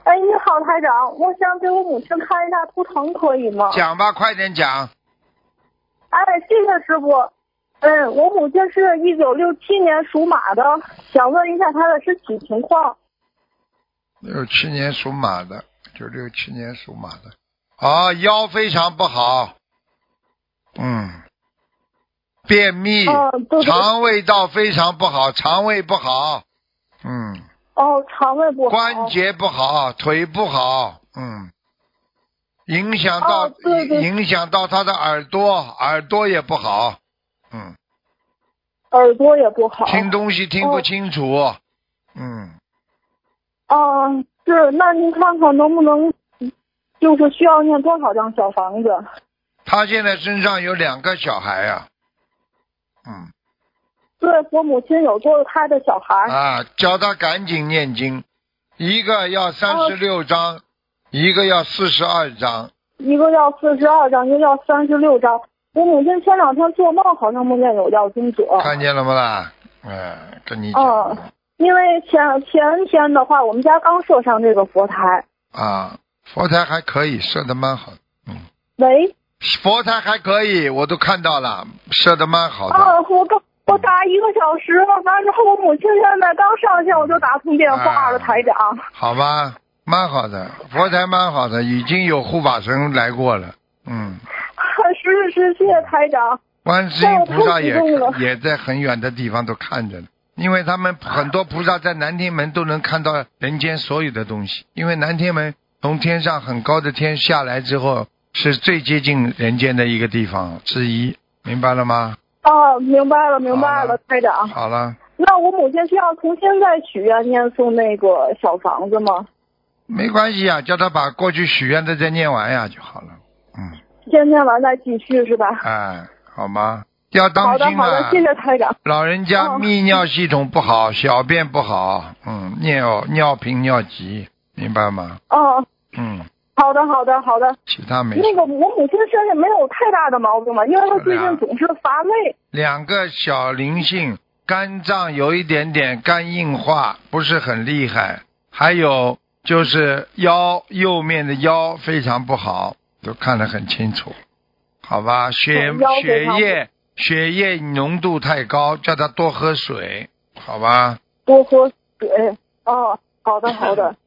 哎，你好，台长，我想给我母亲看一下图腾，可以吗？ 讲吧，快点讲。 哎，谢谢师傅。我母亲是1967年属马的，想问一下她的身体情况。 67年属马的，967年属马的。哦，腰非常不好。便秘， 对肠胃道非常不好，肠胃不好。 肠胃不好。 关节不好，腿不好。影响到对影响到他的耳朵也不好。 耳朵也不好。 听东西听不清楚。 是，那您看看能不能，就是需要念多少张小房子？ 他现在身上有2个小孩啊。 对，我母亲有堕胎的小孩。 叫他赶紧念经，一个要36章，一个要42章。 一个要42章，一个要36章。我母亲前2天做梦，好像梦见有要经者。 看见了吗啦？跟你讲。 因为前天的话，我们家刚设上这个佛台。 佛台还可以，设得蛮好的。 喂。 佛台还可以，我都看到了，设得蛮好的。 我打1个小时了，完之后我母亲现在刚上线，我就打通电话了，台长。 好吧，蛮好的，佛台蛮好的，已经有护法神来过了。 是，谢谢台长。 观世音菩萨也在很远的地方都看着呢，因为他们很多菩萨在南天门都能看到人间所有的东西，因为南天门从天上很高的天下来之后，是最接近人间的一个地方之一，明白了吗？ 明白了，台长。 好了。 那我母亲需要重新再许愿念诵那个小房子吗？ 没关系呀，叫他把过去许愿的再念完呀就好了。 先念完再继续是吧？ 好吗？要当心好的，谢谢台长。老人家泌尿系统不好，小便不好，尿频尿急，明白吗？好的。其他没。 那个我母亲身上没有太大的毛病嘛，因为她最近总是乏累。 2个小灵性，肝脏有一点点肝硬化，不是很厉害，还有就是右面的腰非常不好，都看得很清楚，好吧？血液浓度太高，叫他多喝水，好吧？ 多喝水。好的。